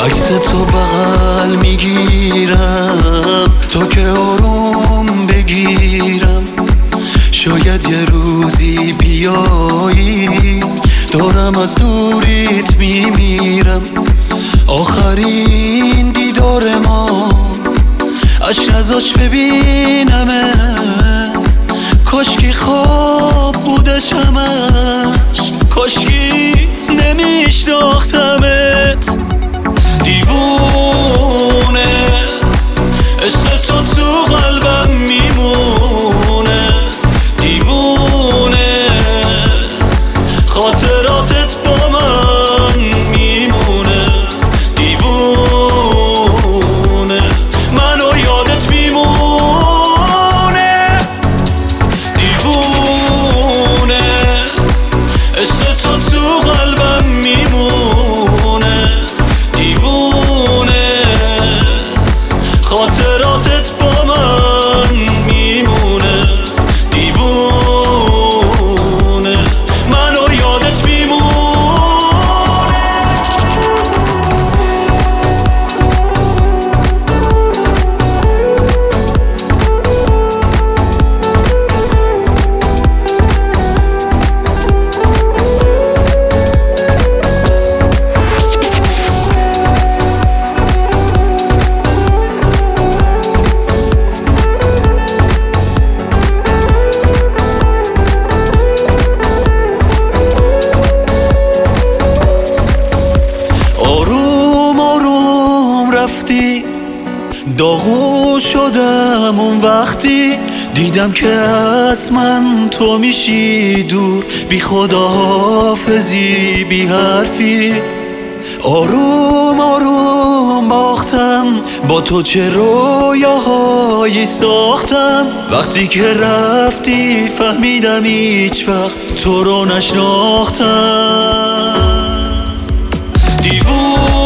عکس تو بغل میگیرم تا که آروم بگیرم. شاید یه روزی بیایی، دارم از دوریت میمیرم. آخرین دیدار ما عشق نذاش ببینمت. کاشکی خواب بودش همش، کاشکی نمیشناختمت. دیوونه عشق تو تو قلبم میمونه. دیوونه خاطراتت با من میمونه. دیوونه منو یادت میمونه. دیوونه عشق تو تو قلبم میمونه. دیوونه خاطراتت با من میمونه. دیوونه منو یادت میمونه. آروم آروم رفتی، داغون شدم اون وقتی دیدم که از من تو میشی دور. بی خداحافظی بی حرفی. آروم آروم باختم با تو، چه رویاهایی ساختم. وقتی که رفتی فهمیدم هیچ وقت تو رو نشناختم. دیوونه